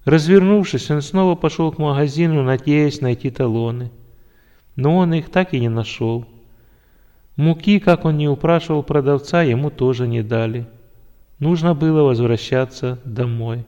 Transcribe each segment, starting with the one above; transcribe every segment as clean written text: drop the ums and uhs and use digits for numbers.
Развернувшись, он снова пошел к магазину, надеясь найти талоны. Но он их так и не нашел. Муки, как он ни упрашивал продавца, ему тоже не дали. Нужно было возвращаться домой.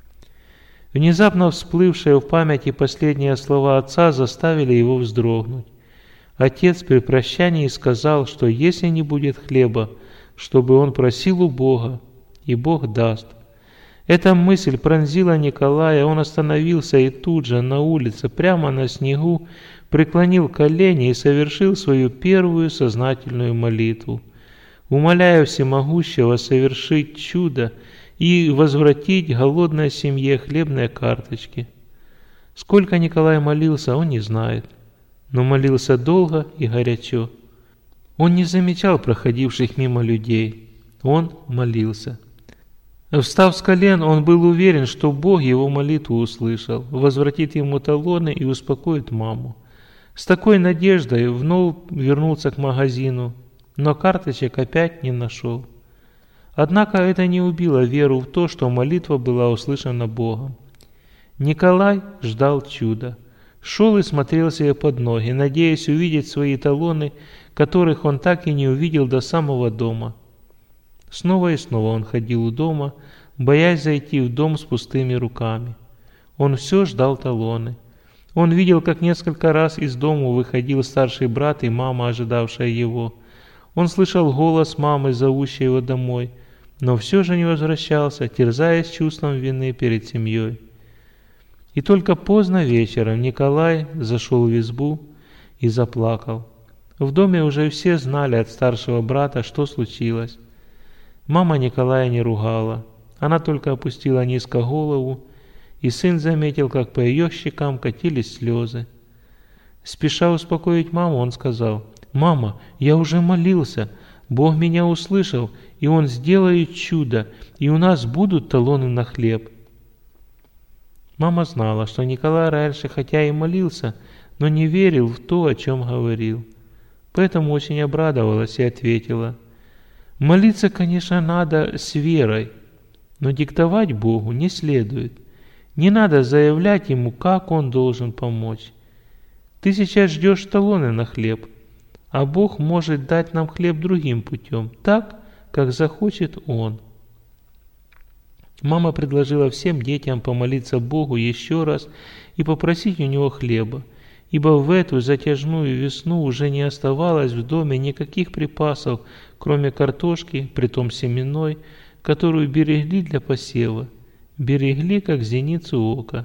Внезапно всплывшие в памяти последние слова отца заставили его вздрогнуть. Отец при прощании сказал, что если не будет хлеба, чтобы он просил у Бога, и Бог даст. Эта мысль пронзила Николая, он остановился и тут же на улице, прямо на снегу, преклонил колени и совершил свою первую сознательную молитву, умоляя Всемогущего совершить чудо и возвратить голодной семье хлебные карточки. Сколько Николай молился, он не знает, но молился долго и горячо. Он не замечал проходивших мимо людей, он молился. Встав с колен, он был уверен, что Бог его молитву услышал, возвратит ему талоны и успокоит маму. С такой надеждой вновь вернулся к магазину, но карточек опять не нашел. Однако это не убило веру в то, что молитва была услышана Богом. Николай ждал чуда. Шел и смотрел себе под ноги, надеясь увидеть свои талоны, которых он так и не увидел до самого дома. Снова и снова он ходил у дома, боясь зайти в дом с пустыми руками. Он все ждал талоны. Он видел, как несколько раз из дома выходил старший брат и мама, ожидавшая его. Он слышал голос мамы, зовущей его домой, но все же не возвращался, терзаясь чувством вины перед семьей. И только поздно вечером Николай зашел в избу и заплакал. В доме уже все знали от старшего брата, что случилось. Мама Николая не ругала, она только опустила низко голову, и сын заметил, как по ее щекам катились слезы. Спеша успокоить маму, он сказал: «Мама, я уже молился, Бог меня услышал, и Он сделает чудо, и у нас будут талоны на хлеб». Мама знала, что Николай раньше хотя и молился, но не верил в то, о чем говорил. Поэтому очень обрадовалась и ответила: «Молиться, конечно, надо с верой, но диктовать Богу не следует. Не надо заявлять Ему, как Он должен помочь. Ты сейчас ждешь талоны на хлеб, а Бог может дать нам хлеб другим путем, так, как захочет Он». Мама предложила всем детям помолиться Богу еще раз и попросить у Него хлеба, ибо в эту затяжную весну уже не оставалось в доме никаких припасов, кроме картошки, притом семенной, которую берегли для посева, берегли как зеницу ока.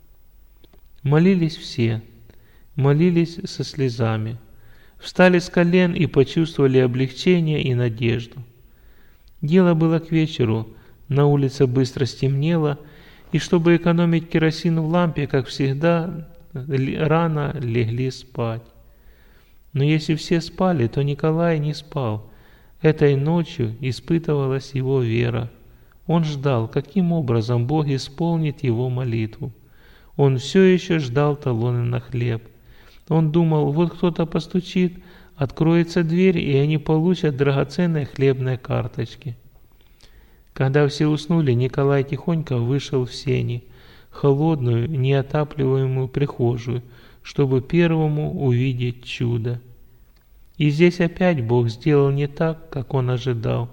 Молились все, молились со слезами, встали с колен и почувствовали облегчение и надежду. Дело было к вечеру, на улице быстро стемнело, и чтобы экономить керосин в лампе, как всегда, рано легли спать. Но если все спали, то Николай не спал. Этой ночью испытывалась его вера. Он ждал, каким образом Бог исполнит его молитву. Он все еще ждал талоны на хлеб. Он думал, вот кто-то постучит, откроется дверь, и они получат драгоценные хлебные карточки. Когда все уснули, Николай тихонько вышел в сени, холодную, неотапливаемую прихожую, чтобы первому увидеть чудо. И здесь опять Бог сделал не так, как он ожидал.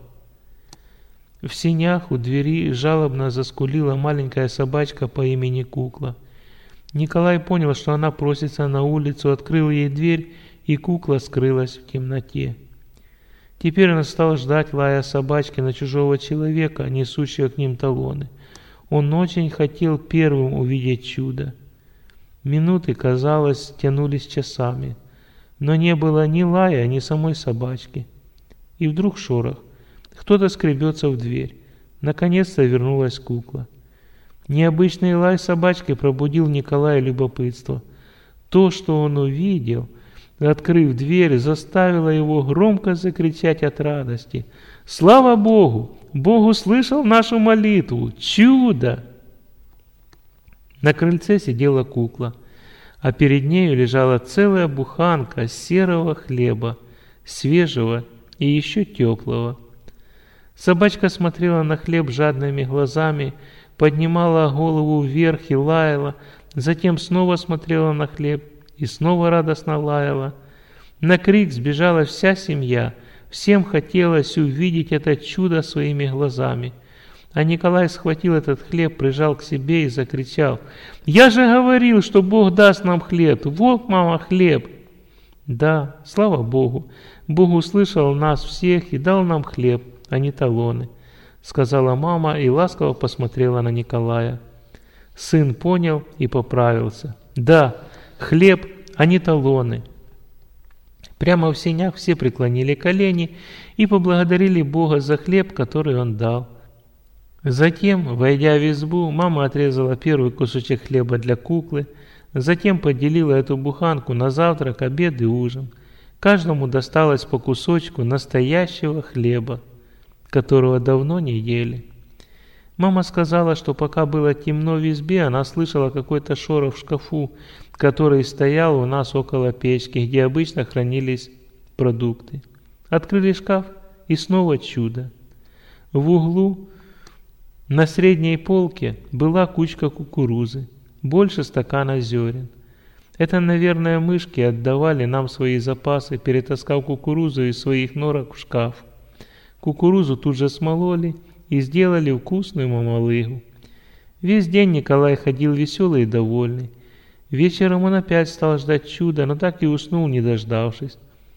В сенях у двери жалобно заскулила маленькая собачка по имени Кукла. Николай понял, что она просится на улицу, открыл ей дверь, и кукла скрылась в темноте. Теперь он стал ждать лая собачки на чужого человека, несущего к ним талоны. Он очень хотел первым увидеть чудо. Минуты, казалось, тянулись часами, но не было ни лая, ни самой собачки. И вдруг шорох. Кто-то скребется в дверь. Наконец-то вернулась кукла. Необычный лай собачки пробудил Николая любопытство. То, что он увидел, открыв дверь, заставило его громко закричать от радости: «Слава Богу! Бог услышал нашу молитву! Чудо!» На крыльце сидела кукла, а перед нею лежала целая буханка серого хлеба, свежего и еще теплого. Собачка смотрела на хлеб жадными глазами, поднимала голову вверх и лаяла, затем снова смотрела на хлеб и снова радостно лаяла. На крик сбежала вся семья, всем хотелось увидеть это чудо своими глазами. А Николай схватил этот хлеб, прижал к себе и закричал: «Я же говорил, что Бог даст нам хлеб! Вот, мама, хлеб!» Да, слава Богу, Бог услышал нас всех и дал нам хлеб, а не талоны, сказала мама и ласково посмотрела на Николая. Сын понял и поправился. Да, хлеб, а не талоны. Прямо в сенях все преклонили колени и поблагодарили Бога за хлеб, который Он дал. Затем, войдя в избу, мама отрезала первый кусочек хлеба для куклы, затем поделила эту буханку на завтрак, обед и ужин. Каждому досталось по кусочку настоящего хлеба, которого давно не ели. Мама сказала, что пока было темно в избе, она слышала какой-то шорох в шкафу, который стоял у нас около печки, где обычно хранились продукты. Открыли шкаф, и снова чудо. В углу на средней полке была кучка кукурузы, больше стакана зерен. Это, наверное, мышки отдавали нам свои запасы, перетаскав кукурузу из своих норок в шкаф. Кукурузу тут же смололи и сделали вкусную мамалыгу. Весь день Николай ходил веселый и довольный. Вечером он опять стал ждать чуда, но так и уснул, не дождавшись.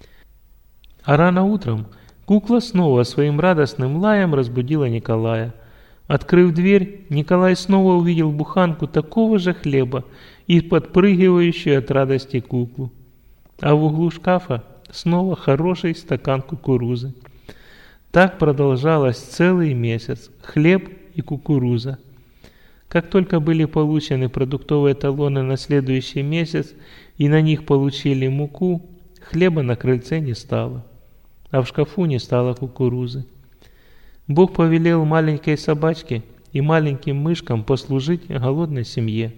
А рано утром кукла снова своим радостным лаем разбудила Николая. Открыв дверь, Николай снова увидел буханку такого же хлеба и подпрыгивающую от радости куклу. А в углу шкафа снова хороший стакан кукурузы. Так продолжалось целый месяц. Хлеб и кукуруза. Как только были получены продуктовые талоны на следующий месяц и на них получили муку, хлеба на крыльце не стало, а в шкафу не стало кукурузы. Бог повелел маленькой собачке и маленьким мышкам послужить голодной семье.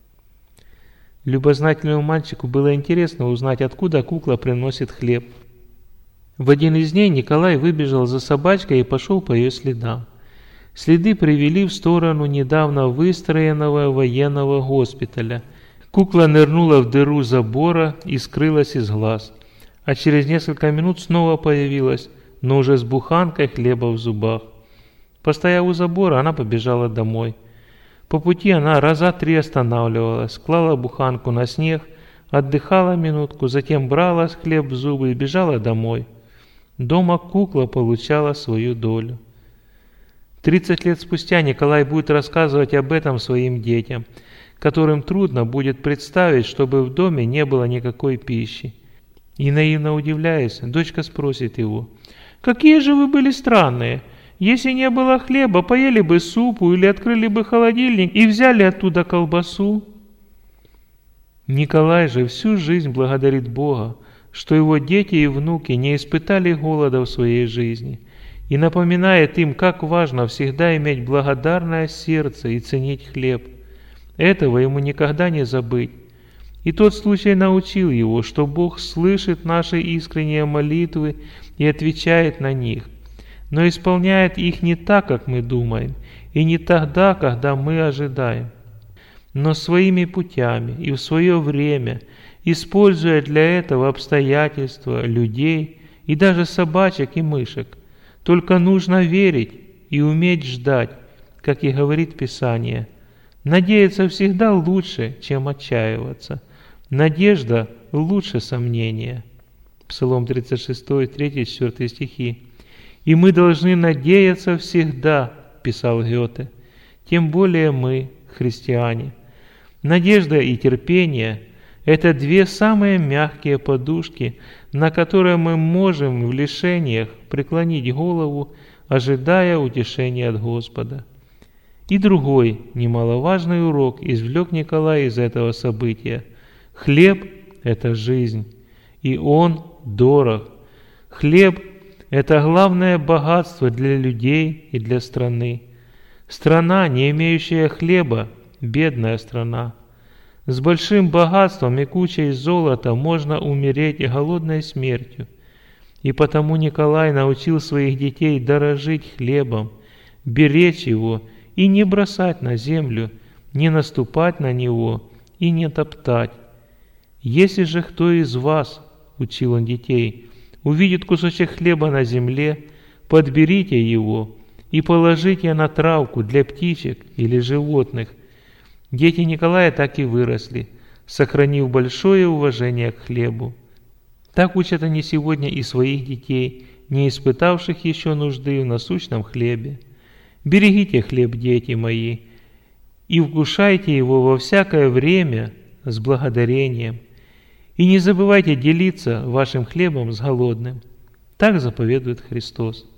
Любознательному мальчику было интересно узнать, откуда кукла приносит хлеб. В один из дней Николай выбежал за собачкой и пошел по ее следам. Следы привели в сторону недавно выстроенного военного госпиталя. Кукла нырнула в дыру забора и скрылась из глаз, а через несколько минут снова появилась, но уже с буханкой хлеба в зубах. Постояв у забора, она побежала домой. По пути она раза 3 останавливалась, клала буханку на снег, отдыхала минутку, затем брала хлеб в зубы и бежала домой. Дома кукла получала свою долю. 30 лет спустя Николай будет рассказывать об этом своим детям, которым трудно будет представить, чтобы в доме не было никакой пищи. И наивно удивляясь, дочка спросит его: «Какие же вы были странные! Если не было хлеба, поели бы супу или открыли бы холодильник и взяли оттуда колбасу». Николай же всю жизнь благодарит Бога, что его дети и внуки не испытали голода в своей жизни, и напоминает им, как важно всегда иметь благодарное сердце и ценить хлеб. Этого ему никогда не забыть. И тот случай научил его, что Бог слышит наши искренние молитвы и отвечает на них, но исполняет их не так, как мы думаем, и не тогда, когда мы ожидаем, но своими путями и в свое время, используя для этого обстоятельства, людей и даже собачек и мышек. Только нужно верить и уметь ждать, как и говорит Писание. Надеяться всегда лучше, чем отчаиваться. Надежда лучше сомнения. Псалом 36, 3-4 стихи. «И мы должны надеяться всегда», писал Гёте, «тем более мы, христиане». Надежда и терпение – это 2 самые мягкие подушки, на которые мы можем в лишениях преклонить голову, ожидая утешения от Господа. И другой немаловажный урок извлек Николай из этого события. Хлеб – это жизнь, и он дорог. Хлеб – это главное богатство для людей и для страны. Страна, не имеющая хлеба, бедная страна. С большим богатством и кучей золота можно умереть голодной смертью. И потому Николай научил своих детей дорожить хлебом, беречь его и не бросать на землю, не наступать на него и не топтать. Если же кто из вас, учил он детей, увидит кусочек хлеба на земле, подберите его и положите на травку для птичек или животных. Дети Николая так и выросли, сохранив большое уважение к хлебу. Так учат они сегодня и своих детей, не испытавших еще нужды в насущном хлебе. Берегите хлеб, дети мои, и вкушайте его во всякое время с благодарением. И не забывайте делиться вашим хлебом с голодным. Так заповедует Христос.